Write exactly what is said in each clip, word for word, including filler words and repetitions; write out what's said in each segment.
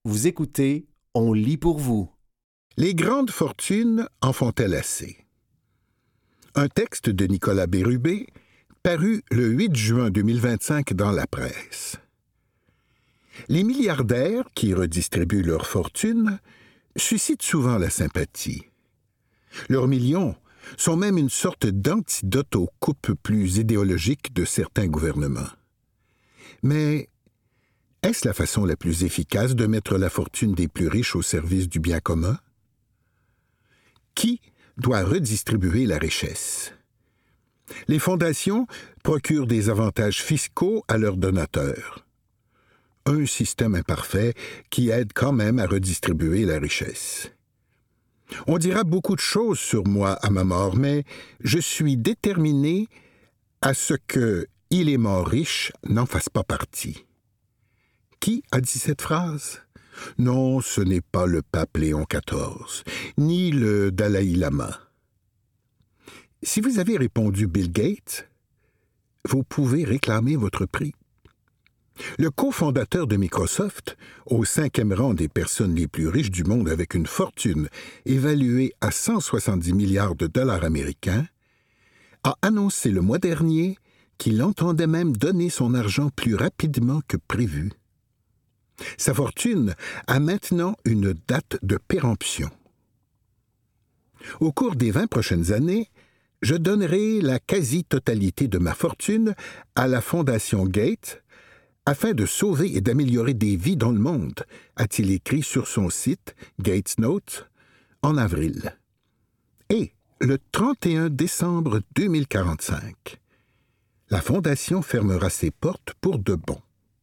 Vous écoutez, on lit pour vous. Les grandes fortunes en font-elles assez? Un texte de Nicolas Bérubé, paru le huit juin deux mille vingt-cinq dans la presse. Les milliardaires qui redistribuent leur fortune suscitent souvent la sympathie. Leurs millions sont même une sorte d'antidote aux coupes plus idéologiques de certains gouvernements. Mais est-ce la façon la plus efficace de mettre la fortune des plus riches au service du bien commun? Qui doit redistribuer la richesse? Les fondations procurent des avantages fiscaux à leurs donateurs. Un système imparfait qui aide quand même à redistribuer la richesse. On dira beaucoup de choses sur moi à ma mort, mais je suis déterminé à ce que « il est mort riche » n'en fasse pas partie. Qui a dit cette phrase? Non, ce n'est pas le pape Léon quatorze, ni le Dalai Lama. Si vous avez répondu Bill Gates, vous pouvez réclamer votre prix. Le cofondateur de Microsoft, au cinquième rang des personnes les plus riches du monde avec une fortune évaluée à cent soixante-dix milliards de dollars américains, a annoncé le mois dernier qu'il entendait même donner son argent plus rapidement que prévu. Sa fortune a maintenant une date de péremption. Au cours des vingt prochaines années, je donnerai la quasi-totalité de ma fortune à la Fondation Gates afin de sauver et d'améliorer des vies dans le monde, a-t-il écrit sur son site Gates Notes en avril. Et le trente et un décembre deux mille quarante-cinq, la Fondation fermera ses portes pour de bon.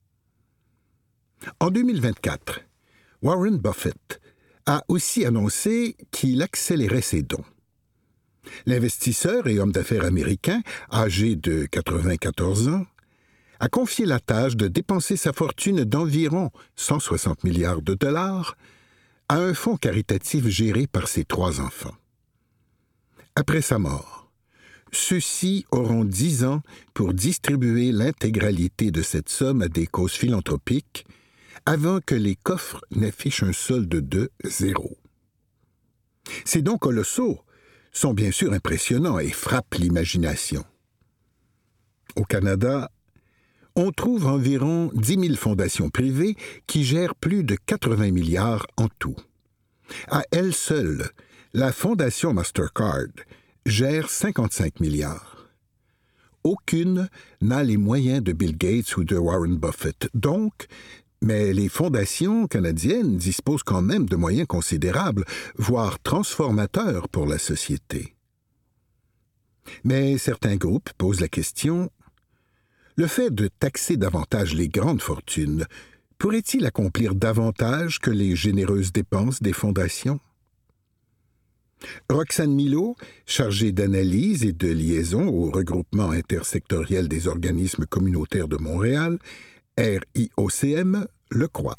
En deux mille vingt-quatre, Warren Buffett a aussi annoncé qu'il accélérait ses dons. L'investisseur et homme d'affaires américain, âgé de quatre-vingt-quatorze ans, a confié la tâche de dépenser sa fortune d'environ cent soixante milliards de dollars à un fonds caritatif géré par ses trois enfants. Après sa mort, ceux-ci auront dix ans pour distribuer l'intégralité de cette somme à des causes philanthropiques avant que les coffres n'affichent un solde de zéro. Ces dons colossaux sont bien sûr impressionnants et frappent l'imagination. Au Canada, on trouve environ dix mille fondations privées qui gèrent plus de quatre-vingts milliards en tout. À elle seule, la Fondation Mastercard gère cinquante-cinq milliards. Aucune n'a les moyens de Bill Gates ou de Warren Buffett. Donc, mais les fondations canadiennes disposent quand même de moyens considérables, voire transformateurs pour la société. Mais certains groupes posent la question: le fait de taxer davantage les grandes fortunes pourrait-il accomplir davantage que les généreuses dépenses des fondations? Roxane Milot, chargée d'analyse et de liaison au regroupement intersectoriel des organismes communautaires de Montréal, R I O C M, le croit.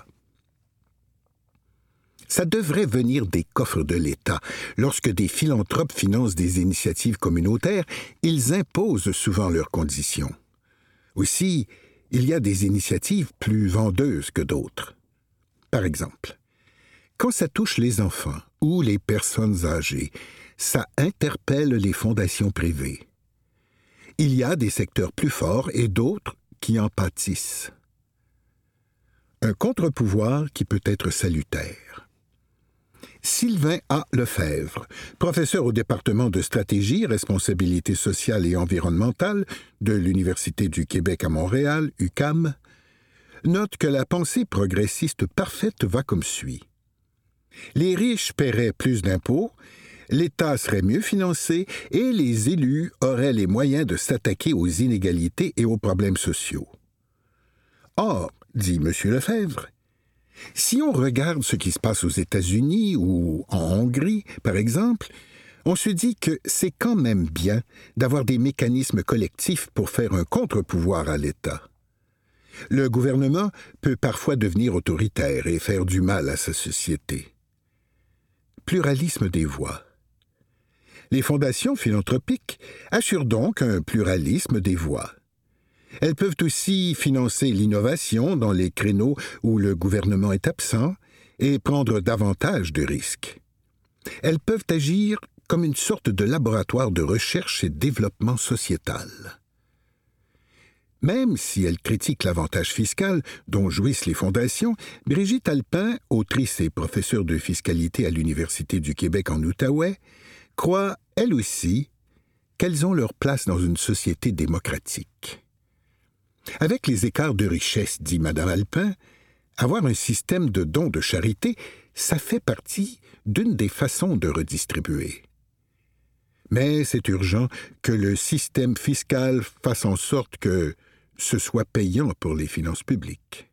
Ça devrait venir des coffres de l'État. Lorsque des philanthropes financent des initiatives communautaires, ils imposent souvent leurs conditions. Aussi, il y a des initiatives plus vendeuses que d'autres. Par exemple, quand ça touche les enfants ou les personnes âgées, ça interpelle les fondations privées. Il y a des secteurs plus forts et d'autres qui en pâtissent. Un contre-pouvoir qui peut être salutaire. Sylvain A. Lefebvre, professeur au département de stratégie, responsabilité sociale et environnementale de l'Université du Québec à Montréal, U Q A M, note que la pensée progressiste parfaite va comme suit. Les riches paieraient plus d'impôts, l'État serait mieux financé et les élus auraient les moyens de s'attaquer aux inégalités et aux problèmes sociaux. Or, dit M. Lefebvre, si on regarde ce qui se passe aux États-Unis ou en Hongrie, par exemple, on se dit que c'est quand même bien d'avoir des mécanismes collectifs pour faire un contre-pouvoir à l'État. Le gouvernement peut parfois devenir autoritaire et faire du mal à sa société. Pluralisme des voix. Les fondations philanthropiques assurent donc un pluralisme des voix. Elles peuvent aussi financer l'innovation dans les créneaux où le gouvernement est absent et prendre davantage de risques. Elles peuvent agir comme une sorte de laboratoire de recherche et développement sociétal. Même si elle critique l'avantage fiscal dont jouissent les fondations, Brigitte Alpin, autrice et professeure de fiscalité à l'Université du Québec en Outaouais, croit, elle aussi, qu'elles ont leur place dans une société démocratique. Avec les écarts de richesse, dit Mme Alpin, avoir un système de dons de charité, ça fait partie d'une des façons de redistribuer. Mais c'est urgent que le système fiscal fasse en sorte que ce soit payant pour les finances publiques.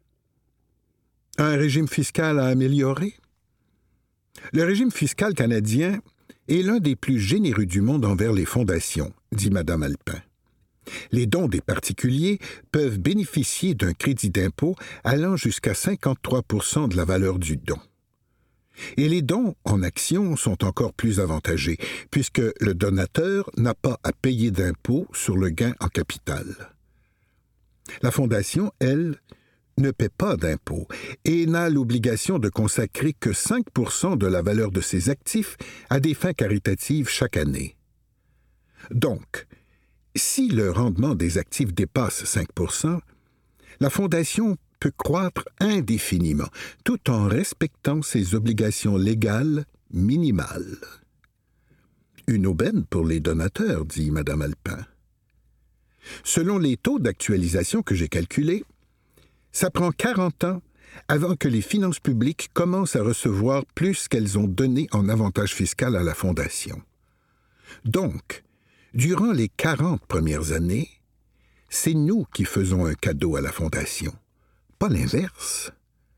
Un régime fiscal à améliorer? Le régime fiscal canadien est l'un des plus généreux du monde envers les fondations, dit Mme Alpin. Les dons des particuliers peuvent bénéficier d'un crédit d'impôt allant jusqu'à cinquante-trois pour cent de la valeur du don. Et les dons en actions sont encore plus avantagés, puisque le donateur n'a pas à payer d'impôt sur le gain en capital. La Fondation, elle, ne paie pas d'impôt et n'a l'obligation de consacrer que cinq pour cent de la valeur de ses actifs à des fins caritatives chaque année. Donc, si le rendement des actifs dépasse cinq pour cent, la Fondation peut croître indéfiniment, tout en respectant ses obligations légales minimales. Une aubaine pour les donateurs, dit Mme Alpin. Selon les taux d'actualisation que j'ai calculés, ça prend quarante ans avant que les finances publiques commencent à recevoir plus qu'elles ont donné en avantage fiscal à la Fondation. Donc, durant les quarante premières années, c'est nous qui faisons un cadeau à la Fondation, pas l'inverse.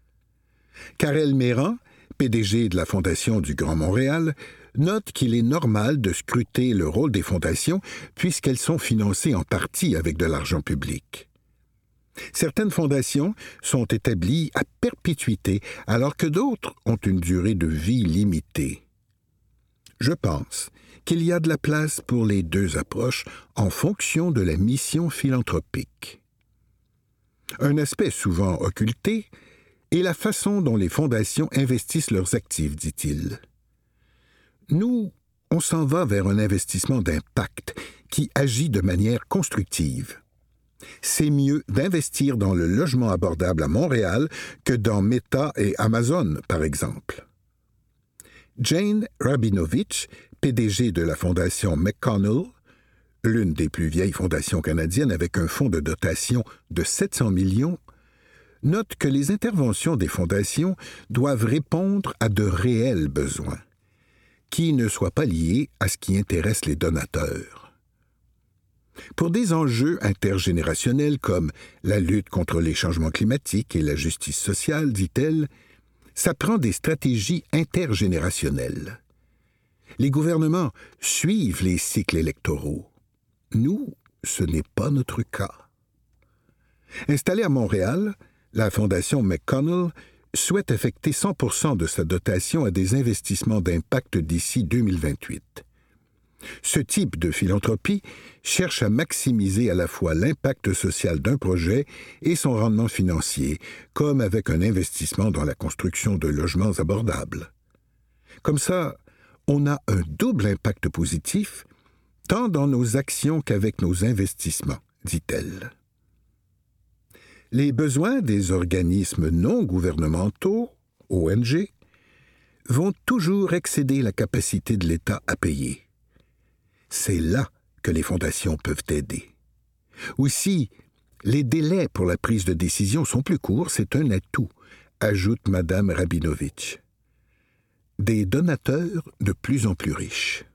Karel Méran, P D G de la Fondation du Grand Montréal, note qu'il est normal de scruter le rôle des fondations puisqu'elles sont financées en partie avec de l'argent public. Certaines fondations sont établies à perpétuité alors que d'autres ont une durée de vie limitée. Je pense qu'il y a de la place pour les deux approches en fonction de la mission philanthropique. Un aspect souvent occulté est la façon dont les fondations investissent leurs actifs, dit-il. Nous, on s'en va vers un investissement d'impact qui agit de manière constructive. C'est mieux d'investir dans le logement abordable à Montréal que dans Meta et Amazon, par exemple. Jane Rabinovich, P D G de la Fondation McConnell, l'une des plus vieilles fondations canadiennes avec un fonds de dotation de sept cents millions, note que les interventions des fondations doivent répondre à de réels besoins, qui ne soient pas liés à ce qui intéresse les donateurs. Pour des enjeux intergénérationnels comme la lutte contre les changements climatiques et la justice sociale, dit-elle, ça prend des stratégies intergénérationnelles. Les gouvernements suivent les cycles électoraux. Nous, ce n'est pas notre cas. Installée à Montréal, la Fondation McConnell souhaite affecter cent pour cent de sa dotation à des investissements d'impact d'ici deux mille vingt-huit. Ce type de philanthropie cherche à maximiser à la fois l'impact social d'un projet et son rendement financier, comme avec un investissement dans la construction de logements abordables. Comme ça, on a un double impact positif, tant dans nos actions qu'avec nos investissements, dit-elle. Les besoins des organismes non gouvernementaux, O N G, vont toujours excéder la capacité de l'État à payer. C'est là que les fondations peuvent aider. Aussi, les délais pour la prise de décision sont plus courts, c'est un atout, ajoute Mme Rabinovich. Des donateurs de plus en plus riches.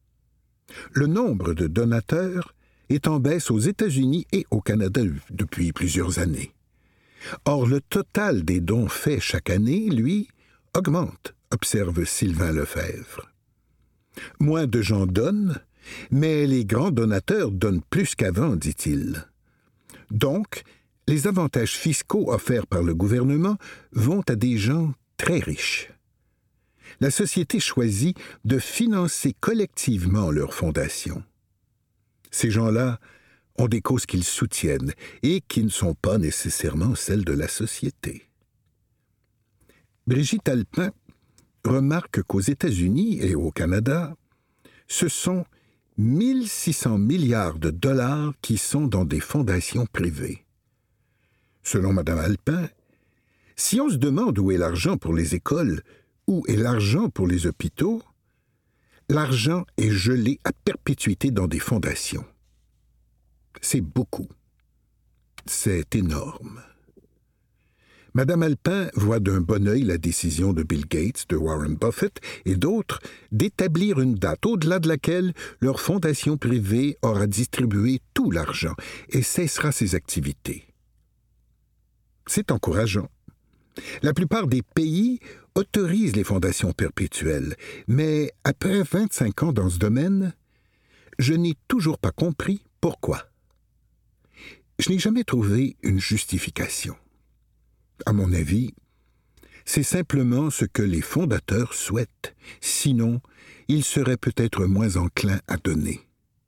Le nombre de donateurs est en baisse aux États-Unis et au Canada depuis plusieurs années. Or, le total des dons faits chaque année, lui, augmente, observe Sylvain Lefebvre. Moins de gens donnent, mais les grands donateurs donnent plus qu'avant, dit-il. Donc, les avantages fiscaux offerts par le gouvernement vont à des gens très riches. La société choisit de financer collectivement leurs fondations. Ces gens-là ont des causes qu'ils soutiennent et qui ne sont pas nécessairement celles de la société. Brigitte Alpin remarque qu'aux États-Unis et au Canada, ce sont mille six cents milliards de dollars qui sont dans des fondations privées. Selon Mme Alpin, si on se demande où est l'argent pour les écoles, où est l'argent pour les hôpitaux, l'argent est gelé à perpétuité dans des fondations. C'est beaucoup. C'est énorme. Mme Alpin voit d'un bon œil la décision de Bill Gates, de Warren Buffett et d'autres d'établir une date au-delà de laquelle leur fondation privée aura distribué tout l'argent et cessera ses activités. C'est encourageant. La plupart des pays autorisent les fondations perpétuelles, mais après vingt-cinq ans dans ce domaine, je n'ai toujours pas compris pourquoi. Je n'ai jamais trouvé une justification. À mon avis, c'est simplement ce que les fondateurs souhaitent, sinon ils seraient peut-être moins enclins à donner.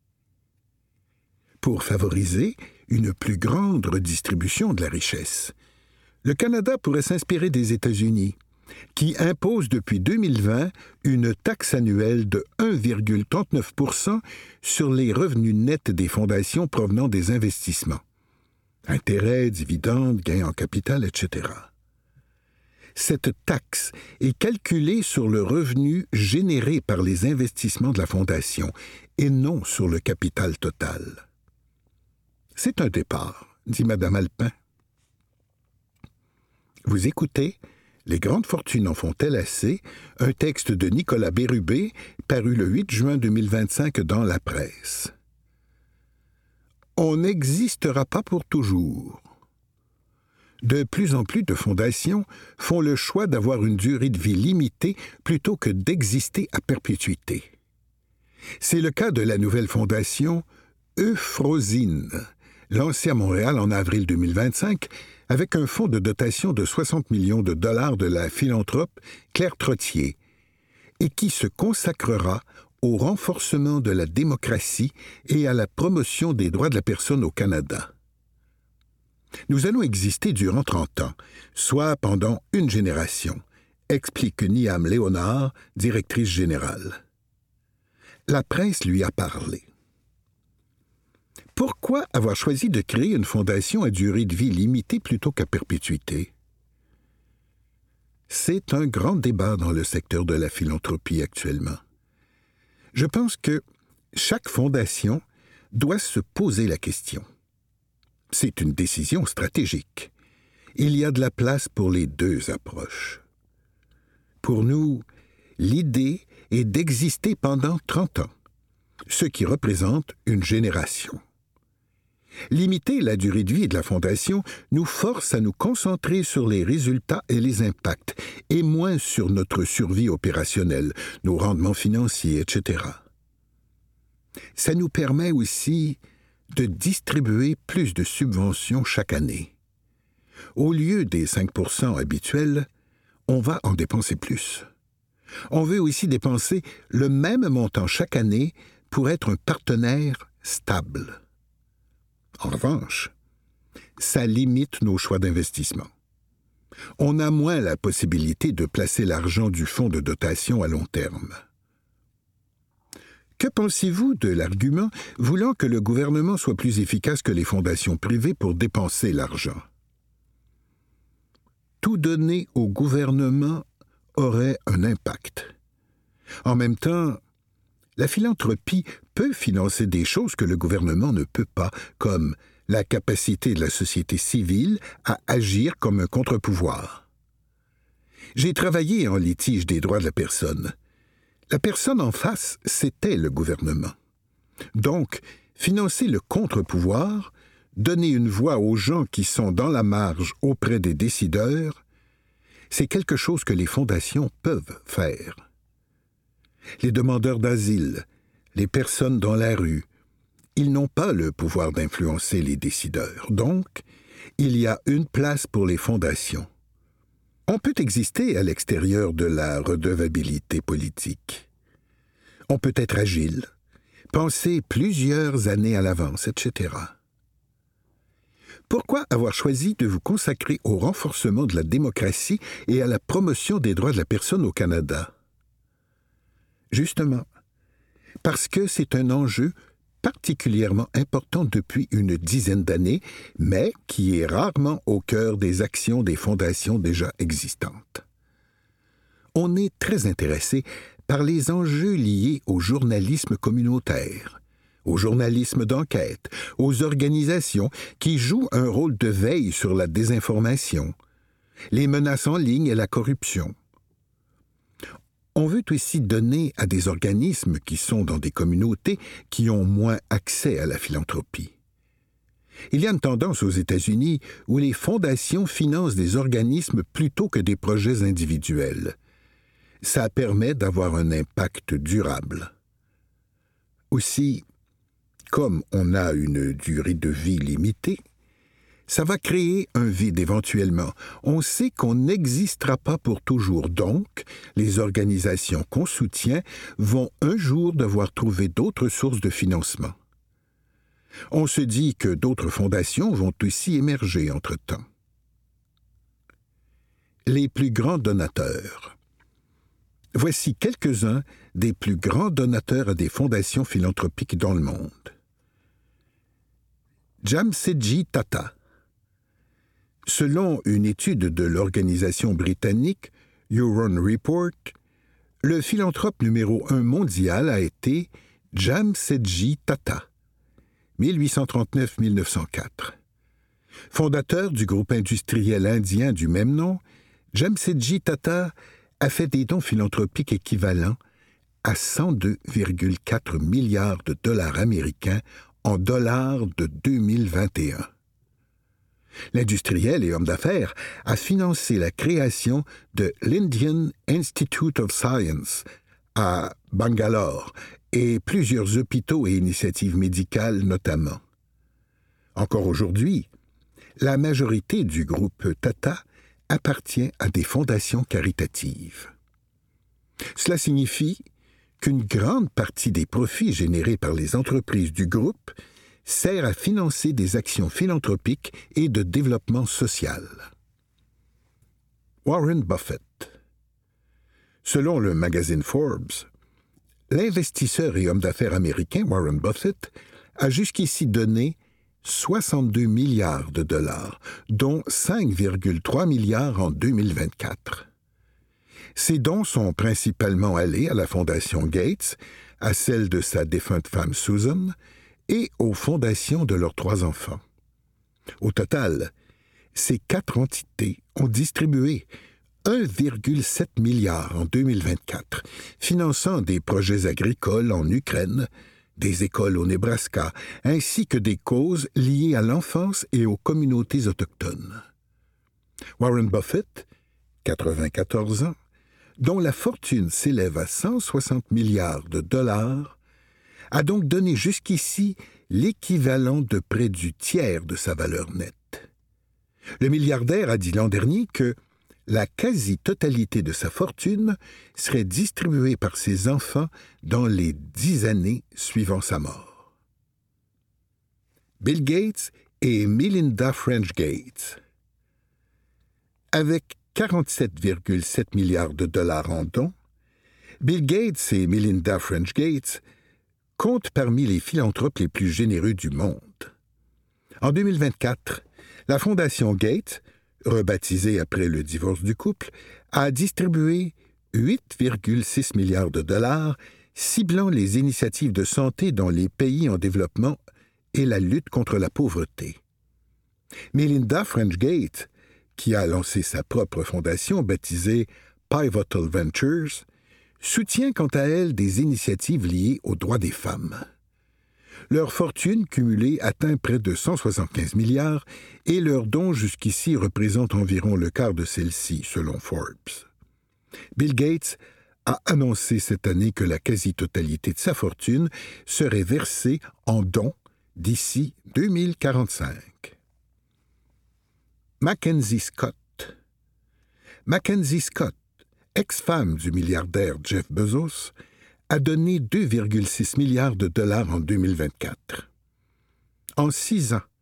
Pour favoriser une plus grande redistribution de la richesse, le Canada pourrait s'inspirer des États-Unis, qui imposent depuis deux mille vingt une taxe annuelle de un virgule trente-neuf pour cent sur les revenus nets des fondations provenant des investissements. Intérêts, dividendes, gains en capital, et cetera. Cette taxe est calculée sur le revenu généré par les investissements de la fondation et non sur le capital total. C'est un départ, dit Mme Alpin. Vous écoutez « Les grandes fortunes en font-elles assez ?» un texte de Nicolas Bérubé, paru le huit juin deux mille vingt-cinq dans la presse. On n'existera pas pour toujours. De plus en plus de fondations font le choix d'avoir une durée de vie limitée plutôt que d'exister à perpétuité. C'est le cas de la nouvelle fondation Euphrosine, lancée à Montréal en avril deux mille vingt-cinq, avec un fonds de dotation de soixante millions de dollars de la philanthrope Claire Trottier, et qui se consacrera au renforcement de la démocratie et à la promotion des droits de la personne au Canada. Nous allons exister durant trente ans, soit pendant une génération, explique Niam Léonard, directrice générale. La presse lui a parlé. Pourquoi avoir choisi de créer une fondation à durée de vie limitée plutôt qu'à perpétuité? C'est un grand débat dans le secteur de la philanthropie actuellement. Je pense que chaque fondation doit se poser la question. C'est une décision stratégique. Il y a de la place pour les deux approches. Pour nous, l'idée est d'exister pendant trente ans, ce qui représente une génération. Limiter la durée de vie de la fondation nous force à nous concentrer sur les résultats et les impacts, et moins sur notre survie opérationnelle, nos rendements financiers, et cetera. Ça nous permet aussi de distribuer plus de subventions chaque année. Au lieu des cinq pour cent habituels, on va en dépenser plus. On veut aussi dépenser le même montant chaque année pour être un partenaire stable. En revanche, ça limite nos choix d'investissement. On a moins la possibilité de placer l'argent du fonds de dotation à long terme. Que pensez-vous de l'argument voulant que le gouvernement soit plus efficace que les fondations privées pour dépenser l'argent? Tout donner au gouvernement aurait un impact. En même temps, la philanthropie peut financer des choses que le gouvernement ne peut pas, comme la capacité de la société civile à agir comme un contre-pouvoir. J'ai travaillé en litige des droits de la personne. La personne en face, c'était le gouvernement. Donc, financer le contre-pouvoir, donner une voix aux gens qui sont dans la marge auprès des décideurs, c'est quelque chose que les fondations peuvent faire. Les demandeurs d'asile, les personnes dans la rue, ils n'ont pas le pouvoir d'influencer les décideurs. Donc, il y a une place pour les fondations. On peut exister à l'extérieur de la redevabilité politique. On peut être agile, penser plusieurs années à l'avance, et cetera. Pourquoi avoir choisi de vous consacrer au renforcement de la démocratie et à la promotion des droits de la personne au Canada? Justement, parce que c'est un enjeu particulièrement important depuis une dizaine d'années, mais qui est rarement au cœur des actions des fondations déjà existantes. On est très intéressé par les enjeux liés au journalisme communautaire, au journalisme d'enquête, aux organisations qui jouent un rôle de veille sur la désinformation, les menaces en ligne et la corruption. On veut aussi donner à des organismes qui sont dans des communautés qui ont moins accès à la philanthropie. Il y a une tendance aux États-Unis où les fondations financent des organismes plutôt que des projets individuels. Ça permet d'avoir un impact durable. Aussi, comme on a une durée de vie limitée, ça va créer un vide éventuellement. On sait qu'on n'existera pas pour toujours, donc les organisations qu'on soutient vont un jour devoir trouver d'autres sources de financement. On se dit que d'autres fondations vont aussi émerger entre-temps. Les plus grands donateurs. Voici quelques-uns des plus grands donateurs à des fondations philanthropiques dans le monde. Jamsetjee Tata. Selon une étude de l'organisation britannique Huron Report, le philanthrope numéro un mondial a été Jamsetjee Tata, mille huit cent trente-neuf à mille neuf cent quatre. Fondateur du groupe industriel indien du même nom, Jamsetjee Tata a fait des dons philanthropiques équivalents à cent deux virgule quatre milliards de dollars américains en dollars de deux mille vingt et un. L'industriel et homme d'affaires a financé la création de l'Indian Institute of Science à Bangalore et plusieurs hôpitaux et initiatives médicales notamment. Encore aujourd'hui, la majorité du groupe Tata appartient à des fondations caritatives. Cela signifie qu'une grande partie des profits générés par les entreprises du groupe sert à financer des actions philanthropiques et de développement social. Warren Buffett. Selon le magazine Forbes, l'investisseur et homme d'affaires américain Warren Buffett a jusqu'ici donné soixante-deux milliards de dollars, dont cinq virgule trois milliards en deux mille vingt-quatre. Ces dons sont principalement allés à la Fondation Gates, à celle de sa défunte femme Susan, et aux fondations de leurs trois enfants. Au total, ces quatre entités ont distribué un virgule sept milliard en deux mille vingt-quatre, finançant des projets agricoles en Ukraine, des écoles au Nebraska, ainsi que des causes liées à l'enfance et aux communautés autochtones. Warren Buffett, quatre-vingt-quatorze ans, dont la fortune s'élève à cent soixante milliards de dollars, a donc donné jusqu'ici l'équivalent de près du tiers de sa valeur nette. Le milliardaire a dit l'an dernier que la quasi-totalité de sa fortune serait distribuée par ses enfants dans les dix années suivant sa mort. Bill Gates et Melinda French Gates. Avec quarante-sept virgule sept milliards de dollars en dons, Bill Gates et Melinda French Gates comptent parmi les philanthropes les plus généreux du monde. En deux mille vingt-quatre, la Fondation Gates, rebaptisée après le divorce du couple, a distribué huit virgule six milliards de dollars, ciblant les initiatives de santé dans les pays en développement et la lutte contre la pauvreté. Melinda French Gates, qui a lancé sa propre fondation baptisée Pivotal Ventures, soutient quant à elle des initiatives liées aux droits des femmes. Leur fortune cumulée atteint près de cent soixante-quinze milliards et leurs dons jusqu'ici représentent environ le quart de celle-ci, selon Forbes. Bill Gates a annoncé cette année que la quasi-totalité de sa fortune serait versée en dons d'ici deux mille quarante-cinq. Mackenzie Scott. Mackenzie Scott, ex-femme du milliardaire Jeff Bezos, a donné deux virgule six milliards de dollars en deux mille vingt-quatre. En six ans,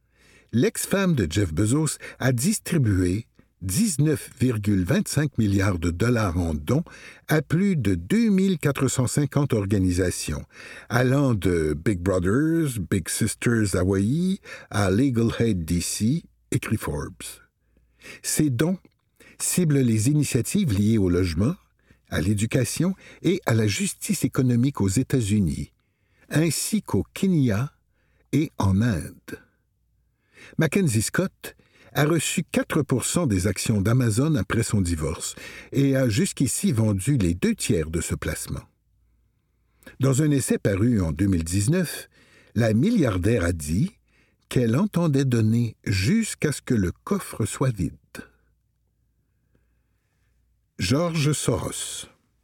l'ex-femme de Jeff Bezos a distribué dix-neuf virgule vingt-cinq milliards de dollars en dons à plus de deux mille quatre cent cinquante organisations, allant de Big Brothers, Big Sisters Hawaii à Legal Aid D C, écrit Forbes. Ces dons ciblent les initiatives liées au logement, à l'éducation et à la justice économique aux États-Unis, ainsi qu'au Kenya et en Inde. Mackenzie Scott a reçu quatre pour cent des actions d'Amazon après son divorce et a jusqu'ici vendu les deux tiers de ce placement. Dans un essai paru en deux mille dix-neuf, la milliardaire a dit qu'elle entendait donner jusqu'à ce que le coffre soit vide. George Soros.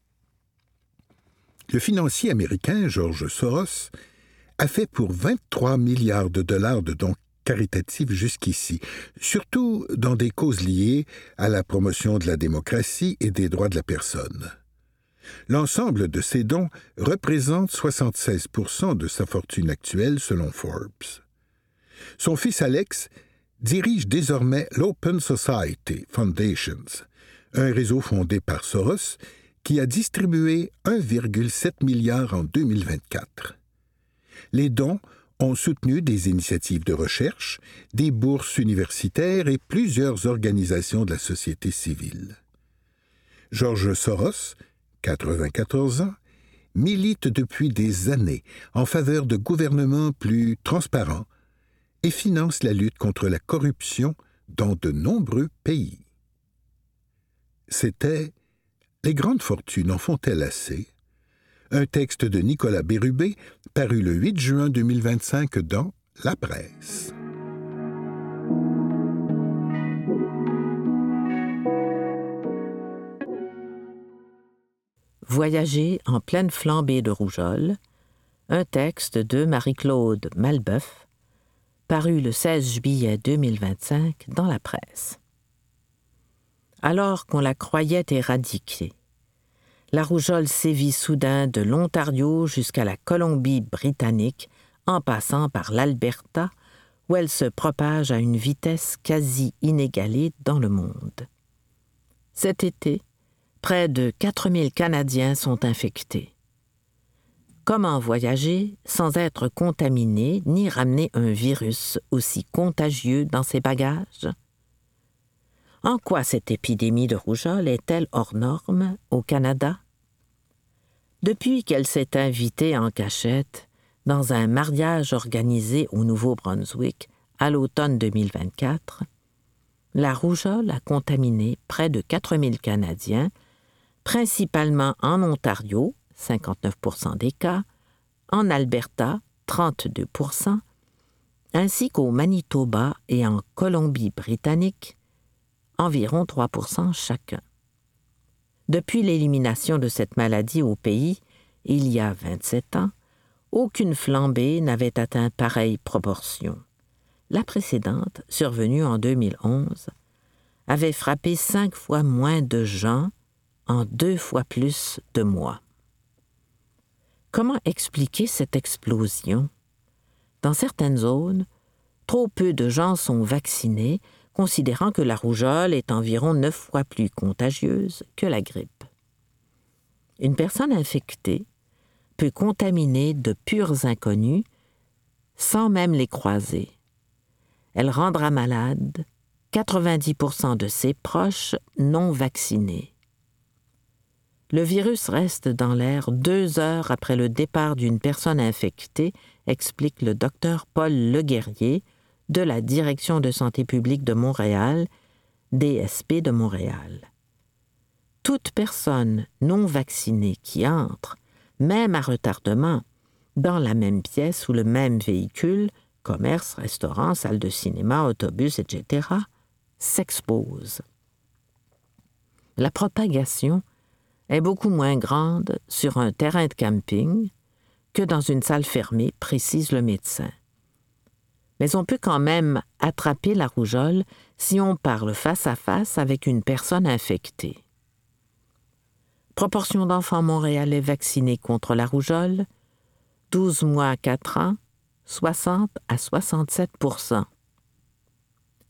Le financier américain George Soros a fait pour vingt-trois milliards de dollars de dons caritatifs jusqu'ici, surtout dans des causes liées à la promotion de la démocratie et des droits de la personne. L'ensemble de ces dons représente soixante-seize pour cent de sa fortune actuelle selon Forbes. Son fils Alex dirige désormais l'Open Society Foundations, un réseau fondé par Soros qui a distribué un virgule sept milliard en deux mille vingt-quatre. Les dons ont soutenu des initiatives de recherche, des bourses universitaires et plusieurs organisations de la société civile. George Soros, quatre-vingt-quatorze ans, milite depuis des années en faveur de gouvernements plus transparents et finance la lutte contre la corruption dans de nombreux pays. C'était « Les grandes fortunes en font-elles assez ?» un texte de Nicolas Bérubé, paru le huit juin deux mille vingt-cinq dans La Presse. Voyager en pleine flambée de rougeole, un texte de Marie-Claude Malbeuf, paru le seize juillet deux mille vingt-cinq dans La Presse. Alors qu'on la croyait éradiquée, la rougeole sévit soudain de l'Ontario jusqu'à la Colombie-Britannique, en passant par l'Alberta, où elle se propage à une vitesse quasi inégalée dans le monde. Cet été, près de quatre mille Canadiens sont infectés. Comment voyager sans être contaminé ni ramener un virus aussi contagieux dans ses bagages? En quoi cette épidémie de rougeole est-elle hors norme au Canada? Depuis qu'elle s'est invitée en cachette dans un mariage organisé au Nouveau-Brunswick à l'automne deux mille vingt-quatre, la rougeole a contaminé près de quatre mille Canadiens, principalement en Ontario, cinquante-neuf pour cent des cas, en Alberta, trente-deux pour cent, ainsi qu'au Manitoba et en Colombie-Britannique, environ trois pour cent chacun. Depuis l'élimination de cette maladie au pays, il y a vingt-sept ans, aucune flambée n'avait atteint pareille proportion. La précédente, survenue en deux mille onze, avait frappé cinq fois moins de gens en deux fois plus de mois. Comment expliquer cette explosion? Dans certaines zones, trop peu de gens sont vaccinés, considérant que la rougeole est environ neuf fois plus contagieuse que la grippe. Une personne infectée peut contaminer de purs inconnus sans même les croiser. Elle rendra malade quatre-vingt-dix pour cent de ses proches non vaccinés. Le virus reste dans l'air deux heures après le départ d'une personne infectée, explique le docteur Paul Leguerrier, de la Direction de santé publique de Montréal, D S P de Montréal. Toute personne non vaccinée qui entre, même à retardement, dans la même pièce ou le même véhicule, commerce, restaurant, salle de cinéma, autobus, et cetera, s'expose. La propagation est beaucoup moins grande sur un terrain de camping que dans une salle fermée, précise le médecin. Mais on peut quand même attraper la rougeole si on parle face à face avec une personne infectée. Proportion d'enfants montréalais vaccinés contre la rougeole, douze mois à quatre ans, soixante à soixante-sept pour cent.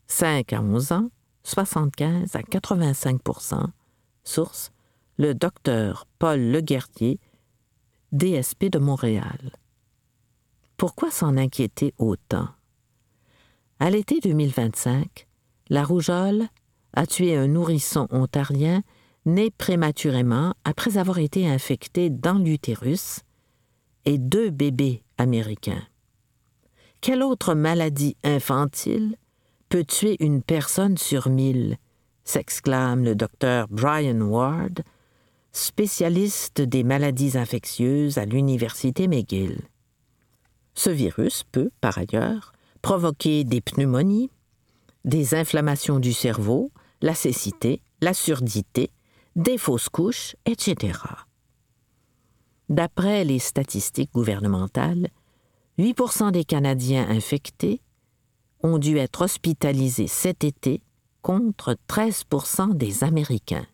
cinq à onze ans, soixante-quinze à quatre-vingt-cinq pour cent. Source, le docteur Paul Leguerrier, D S P de Montréal. Pourquoi s'en inquiéter autant? À l'été deux mille vingt-cinq, la rougeole a tué un nourrisson ontarien né prématurément après avoir été infecté dans l'utérus et deux bébés américains. Quelle autre maladie infantile peut tuer une personne sur mille? S'exclame le docteur Brian Ward, spécialiste des maladies infectieuses à l'Université McGill. Ce virus peut, par ailleurs, provoquer des pneumonies, des inflammations du cerveau, la cécité, la surdité, des fausses couches, et cetera. D'après les statistiques gouvernementales, huit pour cent des Canadiens infectés ont dû être hospitalisés cet été contre treize pour cent des Américains.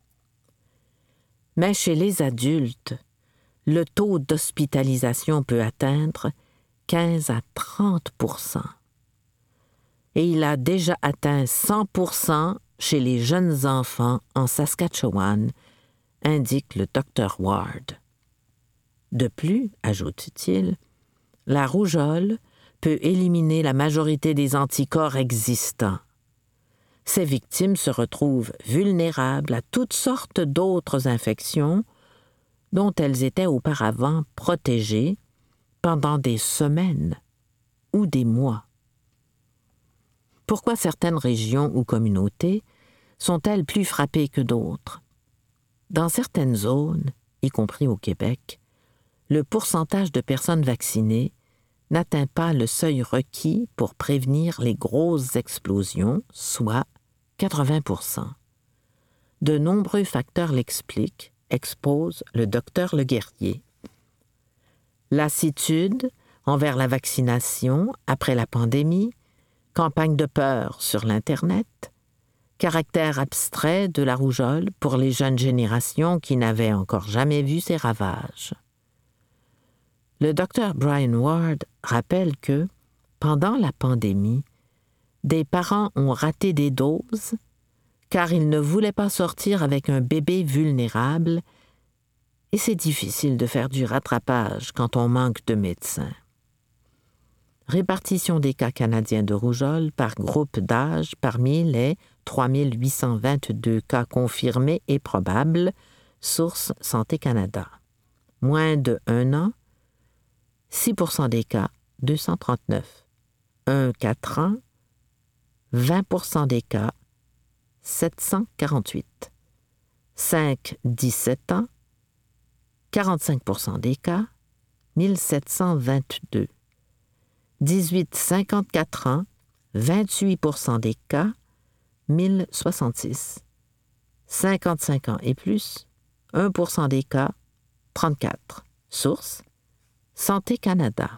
Mais chez les adultes, le taux d'hospitalisation peut atteindre quinze à trente pour cent. Et il a déjà atteint cent pour cent chez les jeunes enfants en Saskatchewan, indique le docteur Ward. De plus, ajoute-t-il, la rougeole peut éliminer la majorité des anticorps existants. Ces victimes se retrouvent vulnérables à toutes sortes d'autres infections dont elles étaient auparavant protégées pendant des semaines ou des mois. Pourquoi certaines régions ou communautés sont-elles plus frappées que d'autres? Dans certaines zones, y compris au Québec, le pourcentage de personnes vaccinées n'atteint pas le seuil requis pour prévenir les grosses explosions, soit quatre-vingts pour cent. De nombreux facteurs l'expliquent, expose le docteur Leguerrier. Lassitude envers la vaccination après la pandémie, campagne de peur sur l'Internet, caractère abstrait de la rougeole pour les jeunes générations qui n'avaient encore jamais vu ses ravages. Le docteur Brian Ward rappelle que, pendant la pandémie, des parents ont raté des doses car ils ne voulaient pas sortir avec un bébé vulnérable et c'est difficile de faire du rattrapage quand on manque de médecins. Répartition des cas canadiens de rougeole par groupe d'âge parmi les trois mille huit cent vingt-deux cas confirmés et probables, source Santé Canada. Moins de un an, six pour cent des cas, deux cent trente-neuf. un à quatre ans, vingt pour cent des cas, sept cent quarante-huit. cinq à dix-sept ans, quarante-cinq pour cent des cas, mille sept cent vingt-deux. dix-huit à cinquante-quatre ans, vingt-huit pour cent des cas, mille soixante-six. cinquante-cinq ans et plus, un pour cent des cas, trente-quatre. Source, Santé Canada.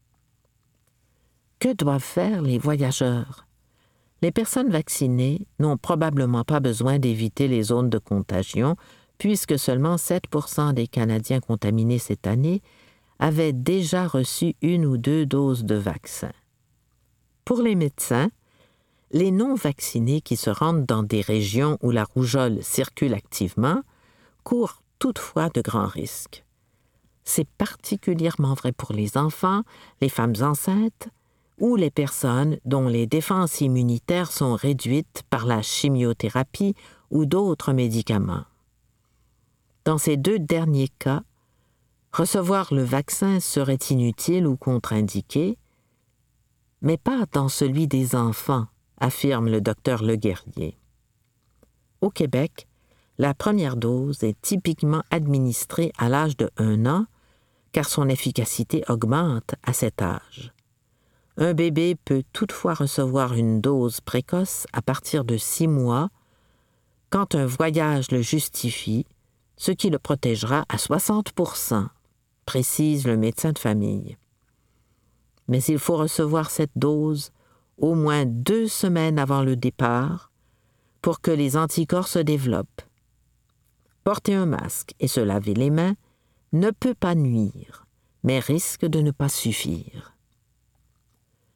Que doivent faire les voyageurs? Les personnes vaccinées n'ont probablement pas besoin d'éviter les zones de contagion, puisque seulement sept pour cent des Canadiens contaminés cette année avaient déjà reçu une ou deux doses de vaccin. Pour les médecins, les non-vaccinés qui se rendent dans des régions où la rougeole circule activement courent toutefois de grands risques. C'est particulièrement vrai pour les enfants, les femmes enceintes ou les personnes dont les défenses immunitaires sont réduites par la chimiothérapie ou d'autres médicaments. Dans ces deux derniers cas, recevoir le vaccin serait inutile ou contre-indiqué, mais pas dans celui des enfants, affirme le docteur Leguerrier. Au Québec, la première dose est typiquement administrée à l'âge de un an, car son efficacité augmente à cet âge. Un bébé peut toutefois recevoir une dose précoce à partir de six mois, quand un voyage le justifie, ce qui le protégera à soixante pour cent, précise le médecin de famille. Mais il faut recevoir cette dose au moins deux semaines avant le départ pour que les anticorps se développent. Porter un masque et se laver les mains ne peut pas nuire, mais risque de ne pas suffire.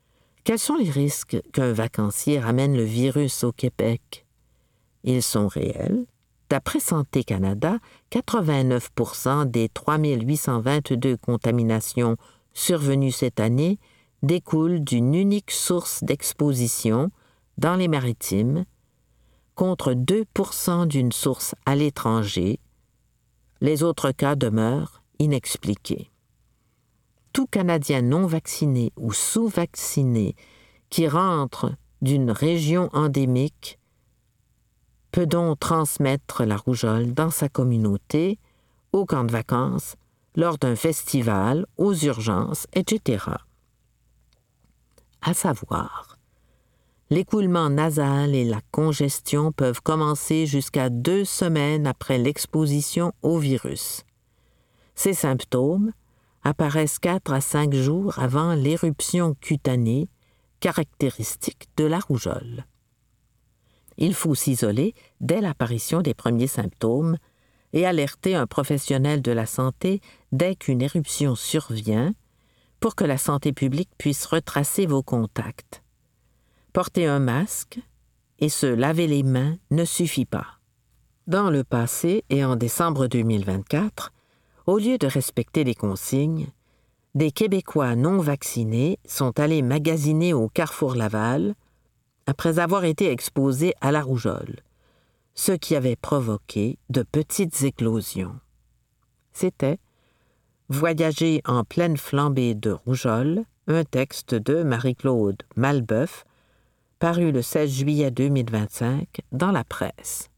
Quels sont les risques qu'un vacancier ramène le virus au Québec? Ils sont réels. D'après Santé Canada, quatre-vingt-neuf pour cent des trois mille huit cent vingt-deux contaminations survenues cette année découlent d'une unique source d'exposition dans les Maritimes, contre deux pour cent d'une source à l'étranger. Les autres cas demeurent inexpliqués. Tout Canadien non vacciné ou sous-vacciné qui rentre d'une région endémique peut donc transmettre la rougeole dans sa communauté, au camp de vacances, lors d'un festival, aux urgences, et cetera. À savoir, l'écoulement nasal et la congestion peuvent commencer jusqu'à deux semaines après l'exposition au virus. Ces symptômes apparaissent quatre à cinq jours avant l'éruption cutanée, caractéristique de la rougeole. Il faut s'isoler dès l'apparition des premiers symptômes et alerter un professionnel de la santé dès qu'une éruption survient pour que la santé publique puisse retracer vos contacts. Porter un masque et se laver les mains ne suffit pas. Dans le passé et en décembre deux mille vingt-quatre, au lieu de respecter les consignes, des Québécois non vaccinés sont allés magasiner au Carrefour Laval après avoir été exposés à la rougeole, ce qui avait provoqué de petites éclosions. C'était « Voyager en pleine flambée de rougeole », un texte de Marie-Claude Malbeuf, paru le seize juillet deux mille vingt-cinq dans la presse.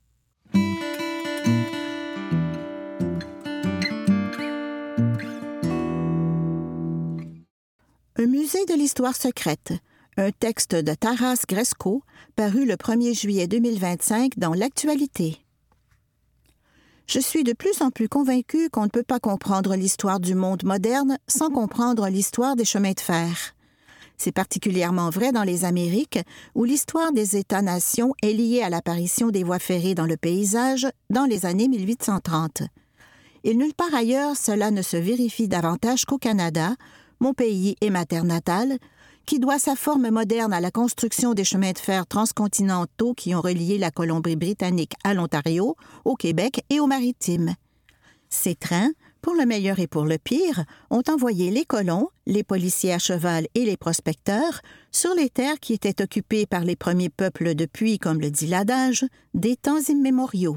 Un musée de l'histoire secrète, un texte de Taras Gresko, paru le premier juillet deux mille vingt-cinq dans l'Actualité. Je suis de plus en plus convaincue qu'on ne peut pas comprendre l'histoire du monde moderne sans comprendre l'histoire des chemins de fer. C'est particulièrement vrai dans les Amériques, où l'histoire des États-nations est liée à l'apparition des voies ferrées dans le paysage dans les années mille huit cent trente. Et nulle part ailleurs cela ne se vérifie davantage qu'au Canada, mon pays et ma terre natale, qui doit sa forme moderne à la construction des chemins de fer transcontinentaux qui ont relié la Colombie-Britannique à l'Ontario, au Québec et aux Maritimes. Ces trains, pour le meilleur et pour le pire, ont envoyé les colons, les policiers à cheval et les prospecteurs sur les terres qui étaient occupées par les premiers peuples depuis, comme le dit l'adage, des temps immémoriaux.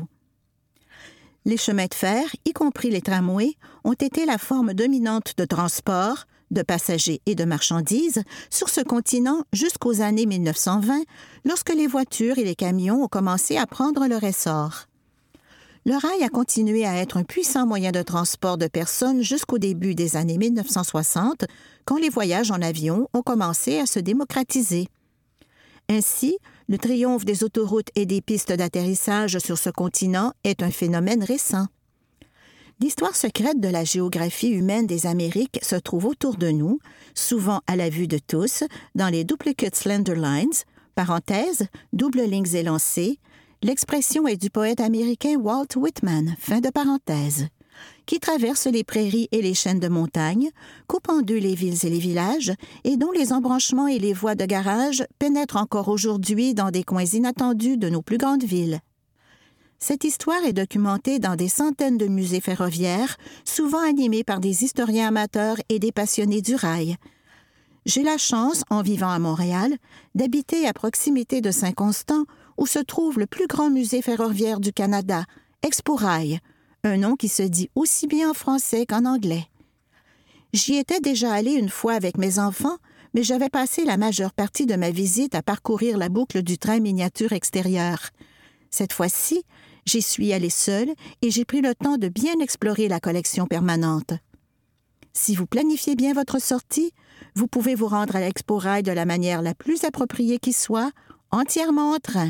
Les chemins de fer, y compris les tramways, ont été la forme dominante de transport, de passagers et de marchandises sur ce continent jusqu'aux années mille neuf cent vingt, lorsque les voitures et les camions ont commencé à prendre leur essor. Le rail a continué à être un puissant moyen de transport de personnes jusqu'au début des années mille neuf cent soixante, quand les voyages en avion ont commencé à se démocratiser. Ainsi, le triomphe des autoroutes et des pistes d'atterrissage sur ce continent est un phénomène récent. L'histoire secrète de la géographie humaine des Amériques se trouve autour de nous, souvent à la vue de tous, dans les Duplicate Slender Lines, parenthèse, double lignes élancées. L'expression est du poète américain Walt Whitman, fin de parenthèse, qui traverse les prairies et les chaînes de montagnes, coupe en deux les villes et les villages, et dont les embranchements et les voies de garage pénètrent encore aujourd'hui dans des coins inattendus de nos plus grandes villes. Cette histoire est documentée dans des centaines de musées ferroviaires, souvent animés par des historiens amateurs et des passionnés du rail. J'ai la chance, en vivant à Montréal, d'habiter à proximité de Saint-Constant, où se trouve le plus grand musée ferroviaire du Canada, Expo-Rail, un nom qui se dit aussi bien en français qu'en anglais. J'y étais déjà allée une fois avec mes enfants, mais j'avais passé la majeure partie de ma visite à parcourir la boucle du train miniature extérieur. Cette fois-ci, j'y suis allée seule et j'ai pris le temps de bien explorer la collection permanente. Si vous planifiez bien votre sortie, vous pouvez vous rendre à l'Expo-Rail de la manière la plus appropriée qui soit, entièrement en train.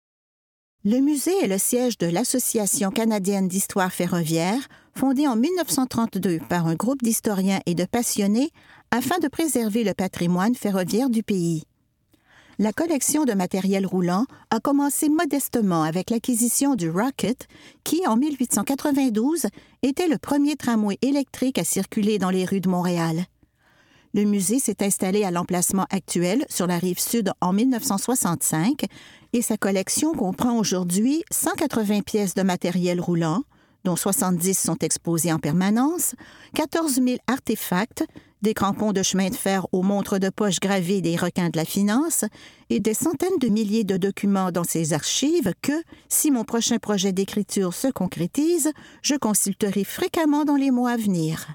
Le musée est le siège de l'Association canadienne d'histoire ferroviaire, fondée en mille neuf cent trente-deux par un groupe d'historiens et de passionnés afin de préserver le patrimoine ferroviaire du pays. La collection de matériel roulant a commencé modestement avec l'acquisition du Rocket, qui, en mille huit cent quatre-vingt-douze, était le premier tramway électrique à circuler dans les rues de Montréal. Le musée s'est installé à l'emplacement actuel sur la rive sud en mille neuf cent soixante-cinq et sa collection comprend aujourd'hui cent quatre-vingts pièces de matériel roulant, dont soixante-dix sont exposés en permanence, quatorze mille artefacts, des crampons de chemin de fer aux montres de poche gravées des requins de la finance et des centaines de milliers de documents dans ses archives que, si mon prochain projet d'écriture se concrétise, je consulterai fréquemment dans les mois à venir.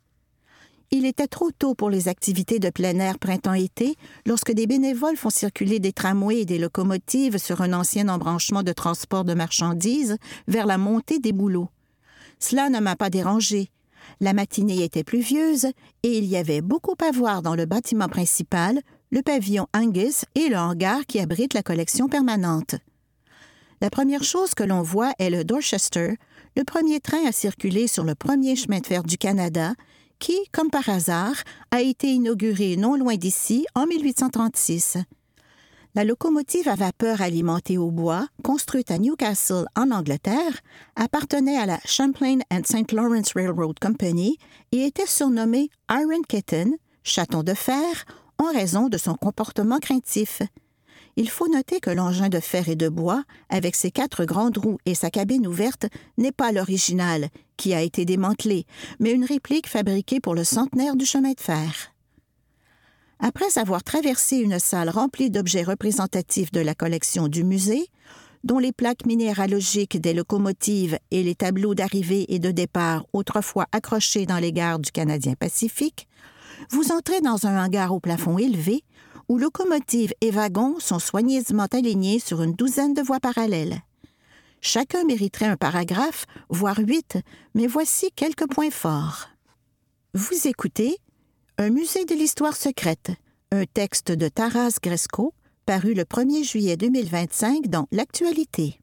Il était trop tôt pour les activités de plein air printemps-été lorsque des bénévoles font circuler des tramways et des locomotives sur un ancien embranchement de transport de marchandises vers la montée des bouleaux. Cela ne m'a pas dérangé. La matinée était pluvieuse et il y avait beaucoup à voir dans le bâtiment principal, le pavillon Angus et le hangar qui abrite la collection permanente. La première chose que l'on voit est le Dorchester, le premier train à circuler sur le premier chemin de fer du Canada, qui, comme par hasard, a été inauguré non loin d'ici en mille huit cent trente-six. La locomotive à vapeur alimentée au bois, construite à Newcastle, en Angleterre, appartenait à la Champlain and Saint Lawrence Railroad Company et était surnommée Iron Kitten, chaton de fer, en raison de son comportement craintif. Il faut noter que l'engin de fer et de bois, avec ses quatre grandes roues et sa cabine ouverte, n'est pas l'original, qui a été démantelé, mais une réplique fabriquée pour le centenaire du chemin de fer. Après avoir traversé une salle remplie d'objets représentatifs de la collection du musée, dont les plaques minéralogiques des locomotives et les tableaux d'arrivée et de départ autrefois accrochés dans les gares du Canadien Pacifique, vous entrez dans un hangar au plafond élevé où locomotives et wagons sont soigneusement alignés sur une douzaine de voies parallèles. Chacun mériterait un paragraphe, voire huit, mais voici quelques points forts. Vous écoutez Un musée de l'histoire secrète, un texte de Taras Gresko, paru le premier juillet deux mille vingt-cinq dans l'Actualité.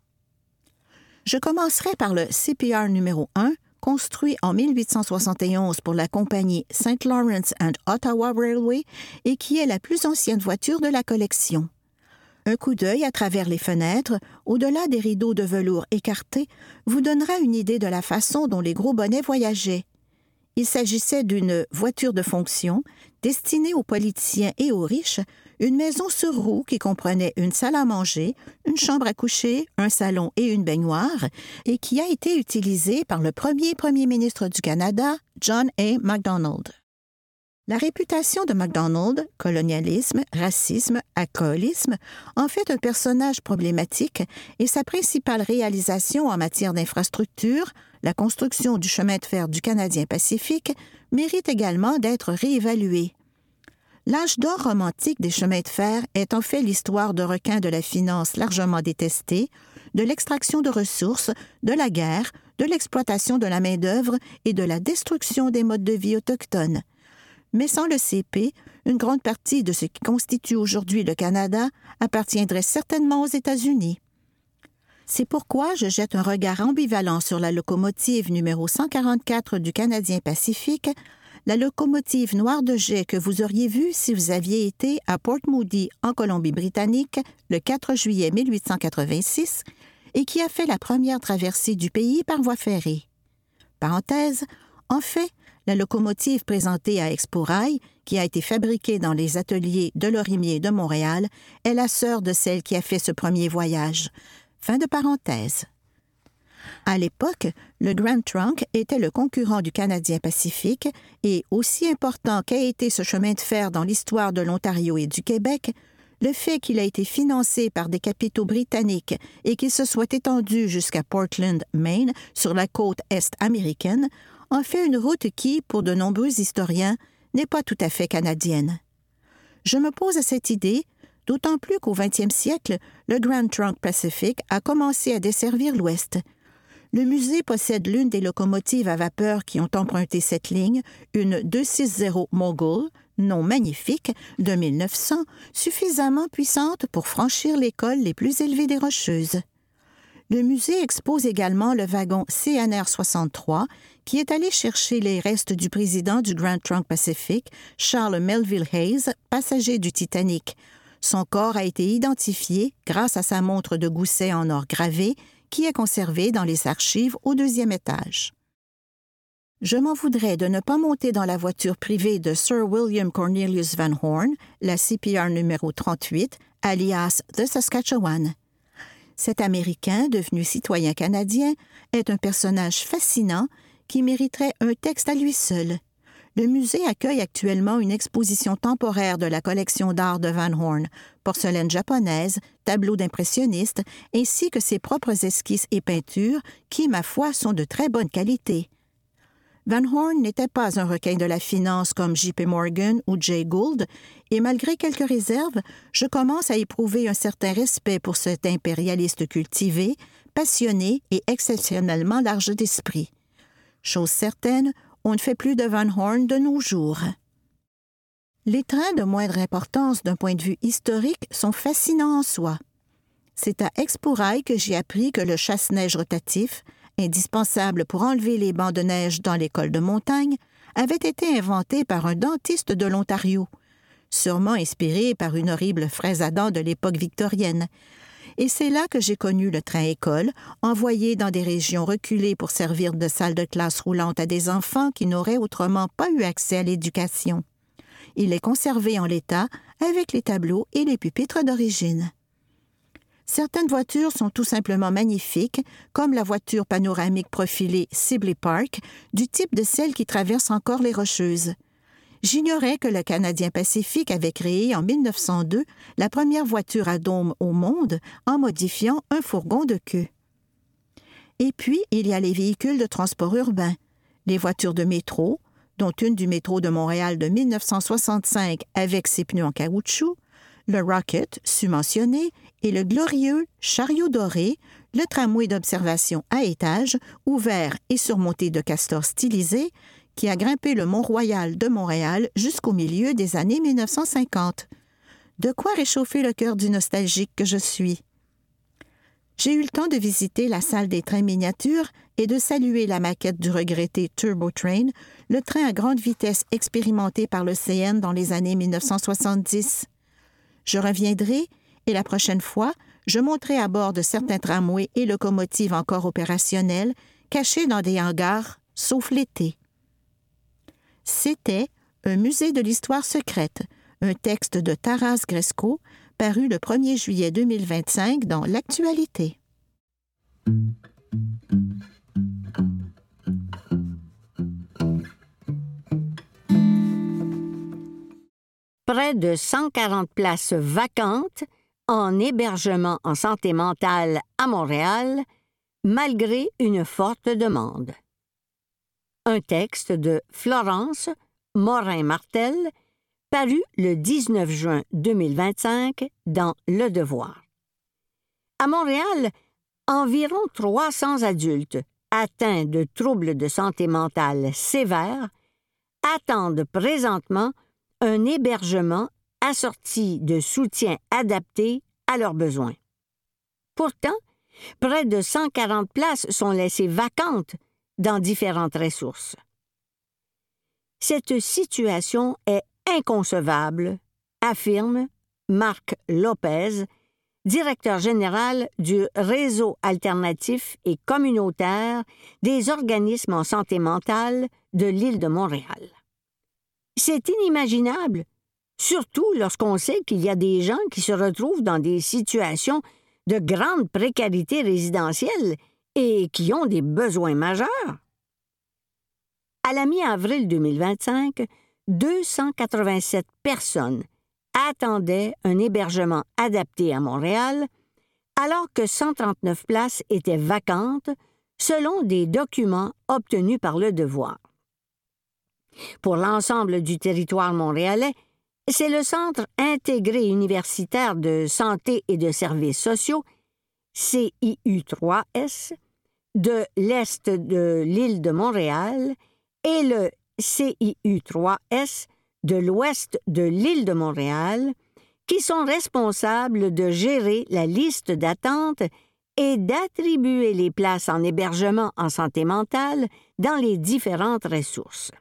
Je commencerai par le C P R numéro un, construit en mille huit cent soixante et onze pour la compagnie Saint Lawrence and Ottawa Railway et qui est la plus ancienne voiture de la collection. Un coup d'œil à travers les fenêtres, au-delà des rideaux de velours écartés, vous donnera une idée de la façon dont les gros bonnets voyageaient. Il s'agissait d'une voiture de fonction destinée aux politiciens et aux riches, une maison sur roues qui comprenait une salle à manger, une chambre à coucher, un salon et une baignoire, et qui a été utilisée par le premier premier ministre du Canada, John A. Macdonald. La réputation de Macdonald, colonialisme, racisme, alcoolisme, en fait un personnage problématique et sa principale réalisation en matière d'infrastructure, la construction du chemin de fer du Canadien Pacifique, mérite également d'être réévaluée. L'âge d'or romantique des chemins de fer est en fait l'histoire de requins de la finance largement détestés, de l'extraction de ressources, de la guerre, de l'exploitation de la main-d'œuvre et de la destruction des modes de vie autochtones. Mais sans le C P, une grande partie de ce qui constitue aujourd'hui le Canada appartiendrait certainement aux États-Unis. C'est pourquoi je jette un regard ambivalent sur la locomotive numéro cent quarante-quatre du Canadien Pacifique, la locomotive noire de jet que vous auriez vue si vous aviez été à Port Moody, en Colombie-Britannique, le quatre juillet mille huit cent quatre-vingt-six, et qui a fait la première traversée du pays par voie ferrée. Parenthèse, en fait, la locomotive présentée à Expo Rail, qui a été fabriquée dans les ateliers de Lorimier de Montréal, est la sœur de celle qui a fait ce premier voyage. Fin de parenthèse. À l'époque, le Grand Trunk était le concurrent du Canadien Pacifique et, aussi important qu'a été ce chemin de fer dans l'histoire de l'Ontario et du Québec, le fait qu'il a été financé par des capitaux britanniques et qu'il se soit étendu jusqu'à Portland, Maine, sur la côte est américaine, en fait une route qui, pour de nombreux historiens, n'est pas tout à fait canadienne. Je me pose à cette idée, d'autant plus qu'au vingtième siècle, le Grand Trunk Pacific a commencé à desservir l'Ouest. Le musée possède l'une des locomotives à vapeur qui ont emprunté cette ligne, une deux cent soixante Mogul, nom magnifique, de mille neuf cents, suffisamment puissante pour franchir les cols les plus élevés des Rocheuses. Le musée expose également le wagon C N R soixante-trois, qui est allé chercher les restes du président du Grand Trunk Pacific, Charles Melville Hayes, passager du Titanic. Son corps a été identifié grâce à sa montre de gousset en or gravé, qui est conservée dans les archives au deuxième étage. Je m'en voudrais de ne pas monter dans la voiture privée de Sir William Cornelius Van Horne, la C P R numéro trente-huit, alias The Saskatchewan. Cet Américain, devenu citoyen canadien, est un personnage fascinant qui mériterait un texte à lui seul. Le musée accueille actuellement une exposition temporaire de la collection d'art de Van Horne, porcelaine japonaise, tableaux d'impressionnistes, ainsi que ses propres esquisses et peintures qui, ma foi, sont de très bonne qualité. Van Horne n'était pas un requin de la finance comme J P Morgan ou Jay Gould, et malgré quelques réserves, je commence à éprouver un certain respect pour cet impérialiste cultivé, passionné et exceptionnellement large d'esprit. Chose certaine, on ne fait plus de Van Horne de nos jours. Les trains de moindre importance d'un point de vue historique sont fascinants en soi. C'est à Expo-Rail que j'ai appris que le chasse-neige rotatif, indispensable pour enlever les bancs de neige dans les cols de montagne, avait été inventé par un dentiste de l'Ontario, sûrement inspiré par une horrible fraise à dents de l'époque victorienne. Et c'est là que j'ai connu le train-école, envoyé dans des régions reculées pour servir de salle de classe roulante à des enfants qui n'auraient autrement pas eu accès à l'éducation. Il est conservé en l'état avec les tableaux et les pupitres d'origine. Certaines voitures sont tout simplement magnifiques, comme la voiture panoramique profilée Sibley Park, du type de celle qui traverse encore les Rocheuses. J'ignorais que le Canadien Pacifique avait créé en mille neuf cent deux la première voiture à dôme au monde en modifiant un fourgon de queue. Et puis, il y a les véhicules de transport urbain, les voitures de métro, dont une du métro de Montréal de mille neuf cent soixante-cinq avec ses pneus en caoutchouc, le Rocket, subventionné, et le glorieux chariot doré, le tramway d'observation à étage, ouvert et surmonté de castors stylisés, qui a grimpé le Mont-Royal de Montréal jusqu'au milieu des années mille neuf cent cinquante. De quoi réchauffer le cœur du nostalgique que je suis. J'ai eu le temps de visiter la salle des trains miniatures et de saluer la maquette du regretté Turbo Train, le train à grande vitesse expérimenté par le C N dans les années mille neuf cent soixante-dix. Je reviendrai, et la prochaine fois, je monterai à bord de certains tramways et locomotives encore opérationnels, cachés dans des hangars, sauf l'été. C'était Un musée de l'histoire secrète, un texte de Taras Gresco, paru le premier juillet deux mille vingt-cinq dans l'Actualité. Près de cent quarante places vacantes en hébergement en santé mentale à Montréal, malgré une forte demande. Un texte de Florence Morin-Martel, paru le dix-neuf juin deux mille vingt-cinq dans Le Devoir. À Montréal, environ trois cents adultes atteints de troubles de santé mentale sévères attendent présentement un hébergement assorti de soutien adapté à leurs besoins. Pourtant, près de cent quarante places sont laissées vacantes dans différentes ressources. Cette situation est inconcevable, affirme Marc Lopez, directeur général du Réseau alternatif et communautaire des organismes en santé mentale de l'île de Montréal. C'est inimaginable, surtout lorsqu'on sait qu'il y a des gens qui se retrouvent dans des situations de grande précarité résidentielle et qui ont des besoins majeurs. À la mi-avril deux mille vingt-cinq, deux cent quatre-vingt-sept personnes attendaient un hébergement adapté à Montréal, alors que cent trente-neuf places étaient vacantes, selon des documents obtenus par Le Devoir. Pour l'ensemble du territoire montréalais, c'est le Centre intégré universitaire de santé et de services sociaux, C I U trois S, de l'Est de l'île de Montréal et le C I U trois S de l'Ouest de l'île de Montréal qui sont responsables de gérer la liste d'attente et d'attribuer les places en hébergement en santé mentale dans les différentes ressources.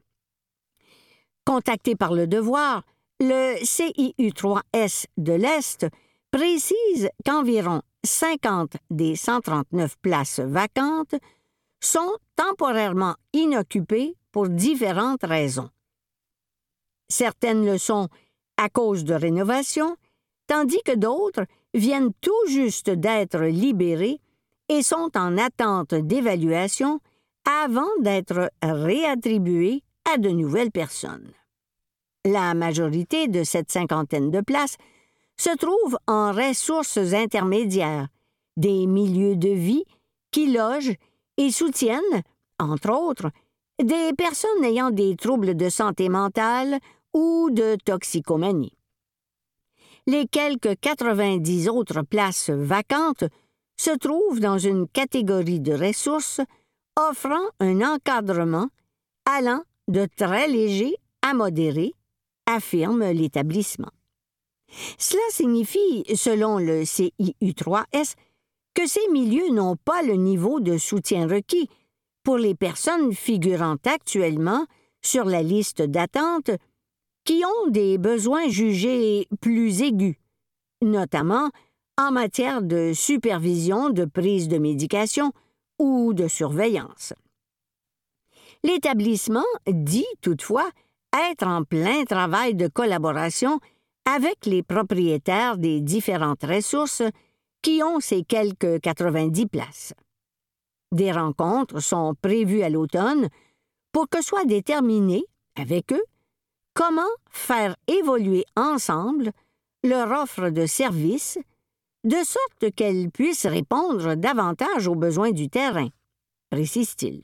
Contacté par Le Devoir, le C I U trois S de l'Est précise qu'environ cinquante des cent trente-neuf places vacantes sont temporairement inoccupées pour différentes raisons. Certaines le sont à cause de rénovation, tandis que d'autres viennent tout juste d'être libérées et sont en attente d'évaluation avant d'être réattribuées à de nouvelles personnes. La majorité de cette cinquantaine de places se trouve en ressources intermédiaires, des milieux de vie qui logent et soutiennent, entre autres, des personnes ayant des troubles de santé mentale ou de toxicomanie. Les quelques quatre-vingt-dix autres places vacantes se trouvent dans une catégorie de ressources offrant un encadrement allant de très léger à modéré, affirme l'établissement. Cela signifie, selon le C I U trois S, que ces milieux n'ont pas le niveau de soutien requis pour les personnes figurant actuellement sur la liste d'attente qui ont des besoins jugés plus aigus, notamment en matière de supervision de prise de médication ou de surveillance. L'établissement dit toutefois être en plein travail de collaboration avec les propriétaires des différentes ressources qui ont ces quelques quatre-vingt-dix places. Des rencontres sont prévues à l'automne pour que soit déterminé, avec eux, comment faire évoluer ensemble leur offre de services de sorte qu'elle puisse répondre davantage aux besoins du terrain, précise-t-il.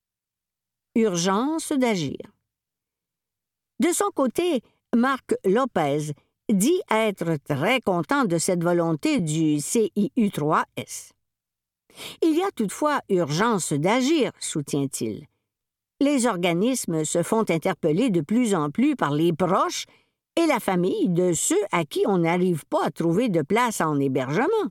Urgence d'agir. De son côté, Marc Lopez dit être très content de cette volonté du C I U trois S. Il y a toutefois urgence d'agir, soutient-il. Les organismes se font interpeller de plus en plus par les proches et la famille de ceux à qui on n'arrive pas à trouver de place en hébergement.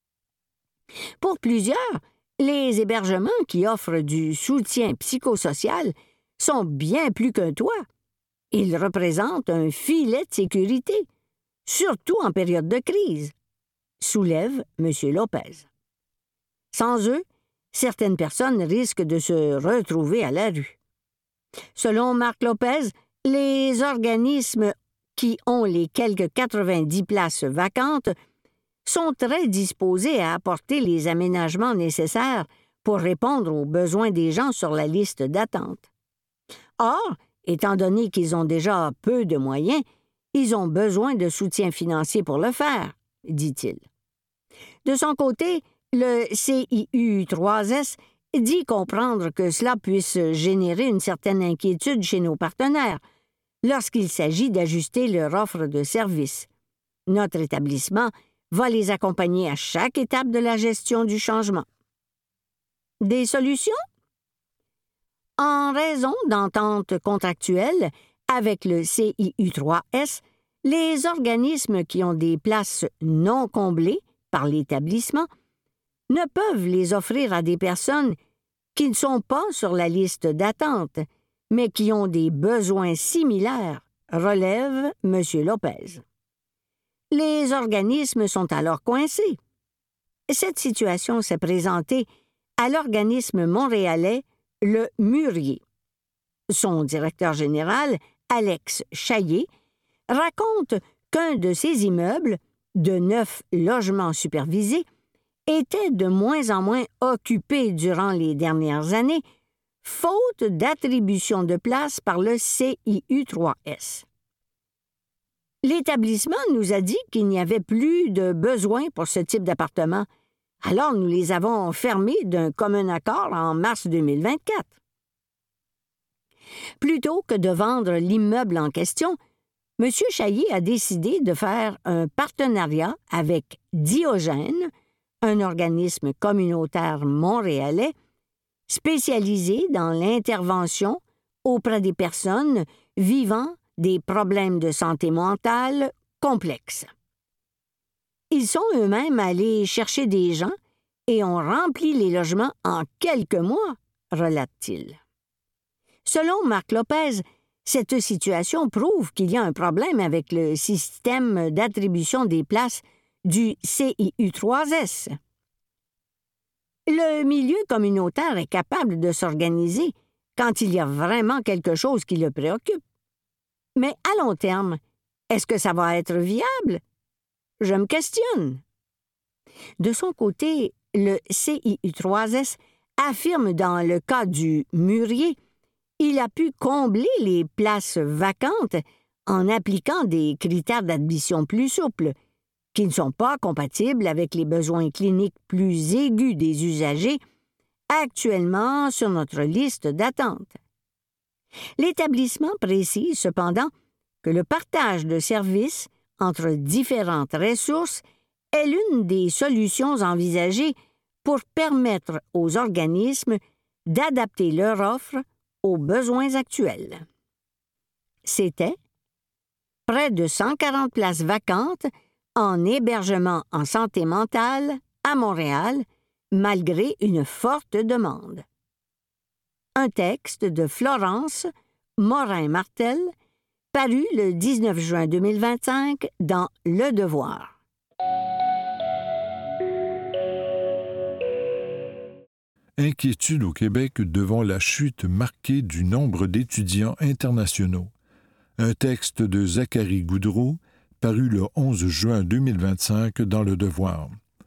Pour plusieurs, les hébergements qui offrent du soutien psychosocial sont bien plus qu'un toit. Ils représentent un filet de sécurité, surtout en période de crise, soulève M. Lopez. Sans eux, certaines personnes risquent de se retrouver à la rue. Selon Marc Lopez, les organismes qui ont les quelques quatre-vingt-dix places vacantes sont très disposés à apporter les aménagements nécessaires pour répondre aux besoins des gens sur la liste d'attente. Or, étant donné qu'ils ont déjà peu de moyens, ils ont besoin de soutien financier pour le faire, dit-il. De son côté, le C I U trois S dit comprendre que cela puisse générer une certaine inquiétude chez nos partenaires lorsqu'il s'agit d'ajuster leur offre de services. Notre établissement va les accompagner à chaque étape de la gestion du changement. Des solutions? En raison d'ententes contractuelles avec le C I U trois S, les organismes qui ont des places non comblées par l'établissement ne peuvent les offrir à des personnes qui ne sont pas sur la liste d'attente, mais qui ont des besoins similaires, relève M. Lopez. Les organismes sont alors coincés. Cette situation s'est présentée à l'organisme montréalais le Mûrier. Son directeur général, Alex Chaillé, raconte qu'un de ces immeubles, de neuf logements supervisés, était de moins en moins occupé durant les dernières années, faute d'attribution de place par le C I U trois S. L'établissement nous a dit qu'il n'y avait plus de besoin pour ce type d'appartement, alors nous les avons fermés d'un commun accord en mars deux mille vingt-quatre. Plutôt que de vendre l'immeuble en question, M. Chaillé a décidé de faire un partenariat avec Diogène, un organisme communautaire montréalais spécialisé dans l'intervention auprès des personnes vivant des problèmes de santé mentale complexes. Ils sont eux-mêmes allés chercher des gens et ont rempli les logements en quelques mois, relate-t-il. Selon Marc Lopez, cette situation prouve qu'il y a un problème avec le système d'attribution des places du C I U trois S. Le milieu communautaire est capable de s'organiser quand il y a vraiment quelque chose qui le préoccupe. Mais à long terme, est-ce que ça va être viable? Je me questionne. De son côté, le C I U trois S affirme dans le cas du Mûrier, il a pu combler les places vacantes en appliquant des critères d'admission plus souples, qui ne sont pas compatibles avec les besoins cliniques plus aigus des usagers actuellement sur notre liste d'attente. L'établissement précise cependant que le partage de services entre différentes ressources est l'une des solutions envisagées pour permettre aux organismes d'adapter leur offre aux besoins actuels. C'était près de cent quarante places vacantes en hébergement en santé mentale à Montréal, malgré une forte demande. Un texte de Florence Morin-Martel, paru le dix-neuf juin deux mille vingt-cinq dans Le Devoir. Inquiétude au Québec devant la chute marquée du nombre d'étudiants internationaux. Un texte de Zachary Goudreau, paru le onze juin deux mille vingt-cinq dans Le Devoir.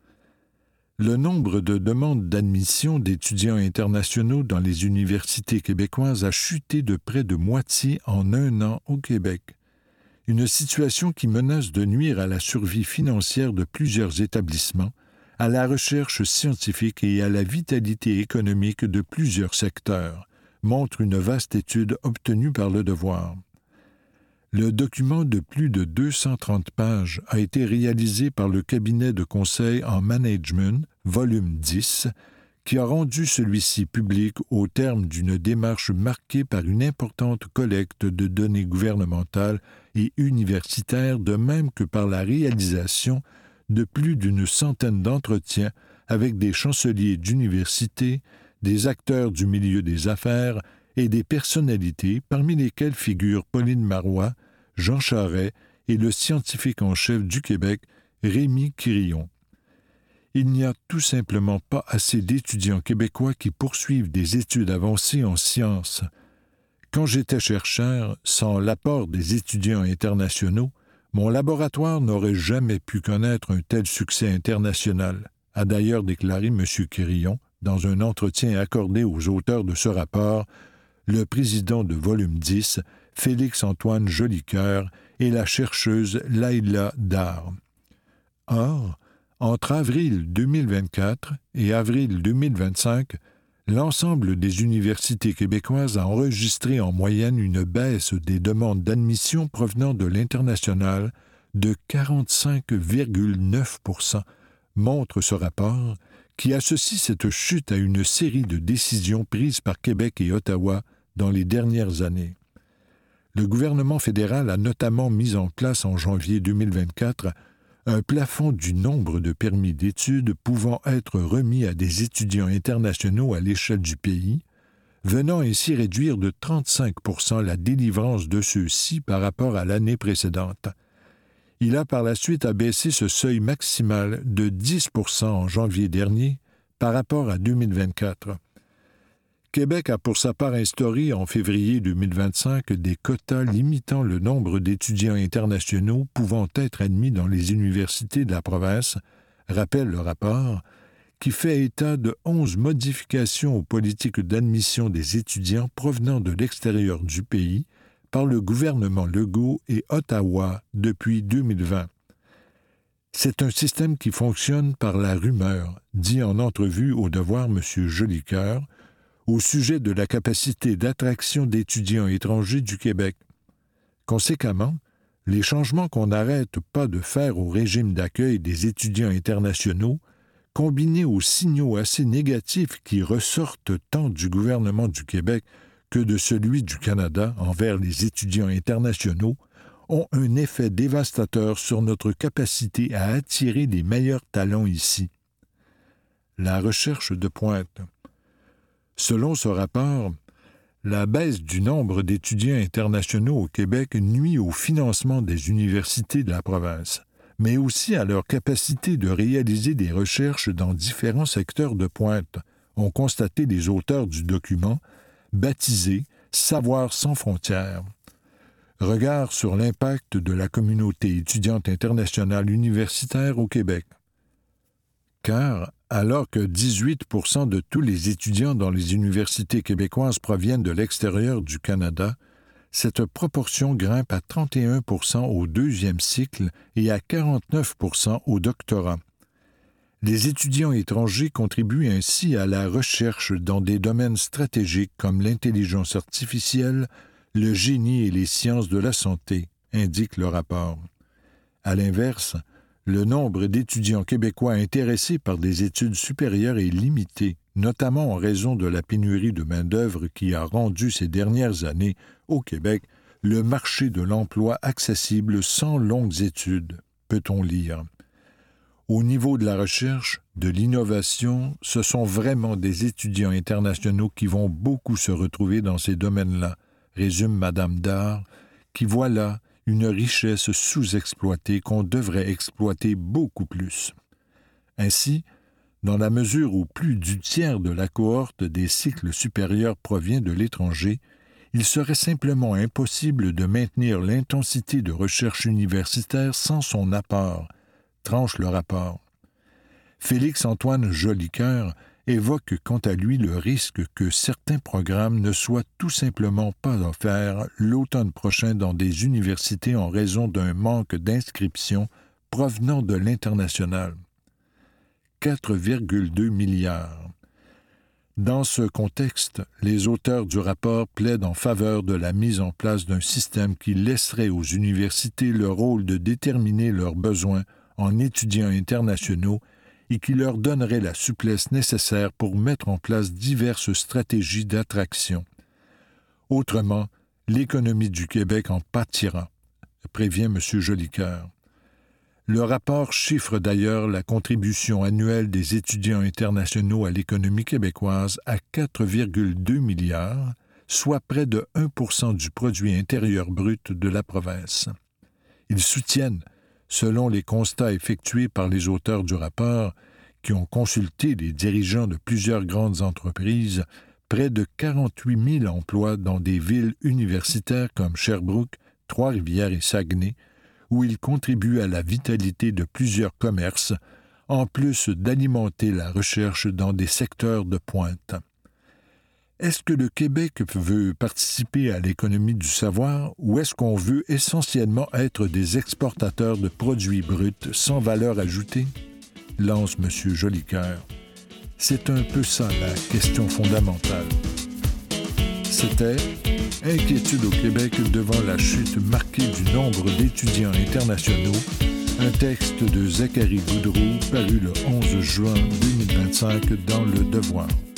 Le nombre de demandes d'admission d'étudiants internationaux dans les universités québécoises a chuté de près de moitié en un an au Québec. Une situation qui menace de nuire à la survie financière de plusieurs établissements, à la recherche scientifique et à la vitalité économique de plusieurs secteurs, montre une vaste étude obtenue par Le Devoir. Le document de plus de deux cent trente pages a été réalisé par le cabinet de conseil en management, volume dix, qui a rendu celui-ci public au terme d'une démarche marquée par une importante collecte de données gouvernementales et universitaires, de même que par la réalisation de plus d'une centaine d'entretiens avec des chanceliers d'université, des acteurs du milieu des affaires et des personnalités, parmi lesquelles figurent Pauline Marois, Jean Charest et le scientifique en chef du Québec, Rémi Quirillon. Il n'y a tout simplement pas assez d'étudiants québécois qui poursuivent des études avancées en sciences. Quand j'étais chercheur, sans l'apport des étudiants internationaux, mon laboratoire n'aurait jamais pu connaître un tel succès international, a d'ailleurs déclaré M. Quirillon dans un entretien accordé aux auteurs de ce rapport, le président de volume dix, Félix-Antoine Jolicoeur, et la chercheuse Laïla Dar. Or, entre avril deux mille vingt-quatre et avril deux mille vingt-cinq, l'ensemble des universités québécoises a enregistré en moyenne une baisse des demandes d'admission provenant de l'international de quarante-cinq virgule neuf pour cent, montre ce rapport, qui associe cette chute à une série de décisions prises par Québec et Ottawa dans les dernières années. Le gouvernement fédéral a notamment mis en place en janvier deux mille vingt-quatre un plafond du nombre de permis d'études pouvant être remis à des étudiants internationaux à l'échelle du pays, venant ainsi réduire de trente-cinq pour cent la délivrance de ceux-ci par rapport à l'année précédente. Il a par la suite abaissé ce seuil maximal de dix pour cent en janvier dernier par rapport à deux mille vingt-quatre. Québec a pour sa part instauré en février deux mille vingt-cinq des quotas limitant le nombre d'étudiants internationaux pouvant être admis dans les universités de la province, rappelle le rapport, qui fait état de onze modifications aux politiques d'admission des étudiants provenant de l'extérieur du pays par le gouvernement Legault et Ottawa depuis deux mille vingt. C'est un système qui fonctionne par la rumeur, dit en entrevue au Devoir M. Jolicoeur, au sujet de la capacité d'attraction d'étudiants étrangers du Québec. Conséquemment, les changements qu'on n'arrête pas de faire au régime d'accueil des étudiants internationaux, combinés aux signaux assez négatifs qui ressortent tant du gouvernement du Québec que de celui du Canada envers les étudiants internationaux, ont un effet dévastateur sur notre capacité à attirer les meilleurs talents ici. La recherche de pointe. Selon ce rapport, la baisse du nombre d'étudiants internationaux au Québec nuit au financement des universités de la province, mais aussi à leur capacité de réaliser des recherches dans différents secteurs de pointe, ont constaté les auteurs du document, baptisé « Savoir sans frontières ». Regard sur l'impact de la communauté étudiante internationale universitaire au Québec. Car, alors que dix-huit pour cent de tous les étudiants dans les universités québécoises proviennent de l'extérieur du Canada, cette proportion grimpe à trente et un pour cent au deuxième cycle et à quarante-neuf pour cent au doctorat. Les étudiants étrangers contribuent ainsi à la recherche dans des domaines stratégiques comme l'intelligence artificielle, le génie et les sciences de la santé, indique le rapport. À l'inverse, le nombre d'étudiants québécois intéressés par des études supérieures est limité, notamment en raison de la pénurie de main-d'œuvre qui a rendu ces dernières années, au Québec, le marché de l'emploi accessible sans longues études, peut-on lire. Au niveau de la recherche, de l'innovation, ce sont vraiment des étudiants internationaux qui vont beaucoup se retrouver dans ces domaines-là, résume Madame Dard, qui voit là une richesse sous-exploitée qu'on devrait exploiter beaucoup plus. Ainsi, dans la mesure où plus du tiers de la cohorte des cycles supérieurs provient de l'étranger, il serait simplement impossible de maintenir l'intensité de recherche universitaire sans son apport, tranche le rapport. Félix-Antoine Jolicoeur évoque quant à lui le risque que certains programmes ne soient tout simplement pas offerts l'automne prochain dans des universités en raison d'un manque d'inscriptions provenant de l'international. quatre virgule deux milliards. Dans ce contexte, les auteurs du rapport plaident en faveur de la mise en place d'un système qui laisserait aux universités le rôle de déterminer leurs besoins en étudiants internationaux et qui leur donnerait la souplesse nécessaire pour mettre en place diverses stratégies d'attraction. Autrement, l'économie du Québec en pâtira, prévient M. Jolicoeur. Le rapport chiffre d'ailleurs la contribution annuelle des étudiants internationaux à l'économie québécoise à quatre virgule deux milliards, soit près de un pour cent du produit intérieur brut de la province. Ils soutiennent, selon les constats effectués par les auteurs du rapport, qui ont consulté les dirigeants de plusieurs grandes entreprises, près de quarante-huit mille emplois dans des villes universitaires comme Sherbrooke, Trois-Rivières et Saguenay, où ils contribuent à la vitalité de plusieurs commerces, en plus d'alimenter la recherche dans des secteurs de pointe. Est-ce que le Québec veut participer à l'économie du savoir ou est-ce qu'on veut essentiellement être des exportateurs de produits bruts sans valeur ajoutée? Lance M. Jolicoeur. C'est un peu ça la question fondamentale. C'était « Inquiétude au Québec devant la chute marquée du nombre d'étudiants internationaux », un texte de Zachary Goudreau paru le onze juin deux mille vingt-cinq dans Le Devoir.